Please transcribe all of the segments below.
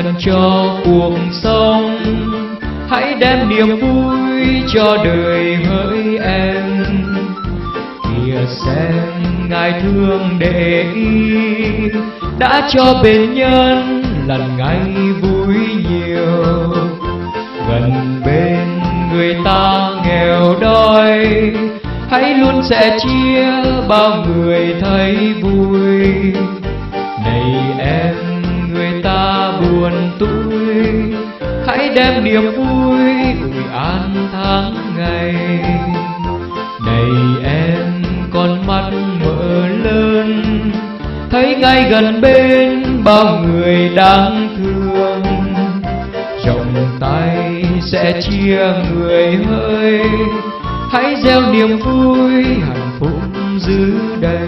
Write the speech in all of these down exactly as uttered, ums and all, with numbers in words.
cần cho cuộc sống, hãy đem niềm vui cho đời hỡi em. Kìa xem Ngài thương để ý, đã cho bên nhân lần ngày vui nhiều. Gần bên người ta nghèo đói, hãy luôn sẻ chia bao người thấy vui. Này em người ta buồn tủi, hãy đem niềm vui ủi an tháng ngày. Này em con mắt mở lớn, thấy ngay gần bên bao người đáng thương. Rộng tay sẽ chia người hỡi, hãy gieo niềm vui hạnh phúc dưới đây.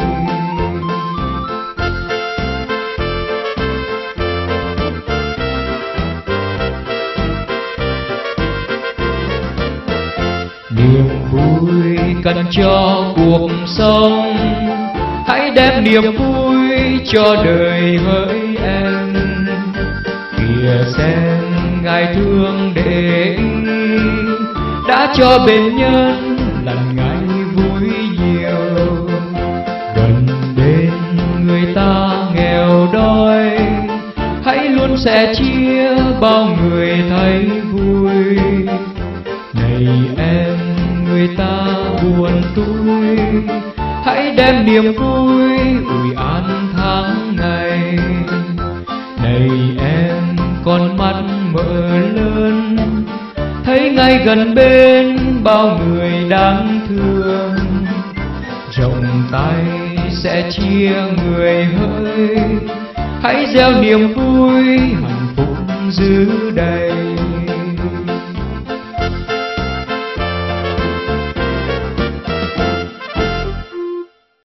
Niềm vui cần cho cuộc sống, hãy đem niềm vui cho đời hỡi em. Kìa xem Ngài thương để ý, đã cho bên nhân lần ngày vui nhiều. Gần bên người ta nghèo đói, hãy luôn sẻ chia bao người thấy vui. Này em người ta buồn tủi, hãy đem niềm vui ủi an tháng ngày. Này em con mắt mở lớn, thấy ngay gần bên bao người đáng thương. Rộng tay sẽ chia người hỡi, hãy gieo niềm vui hạnh phúc dưới đây.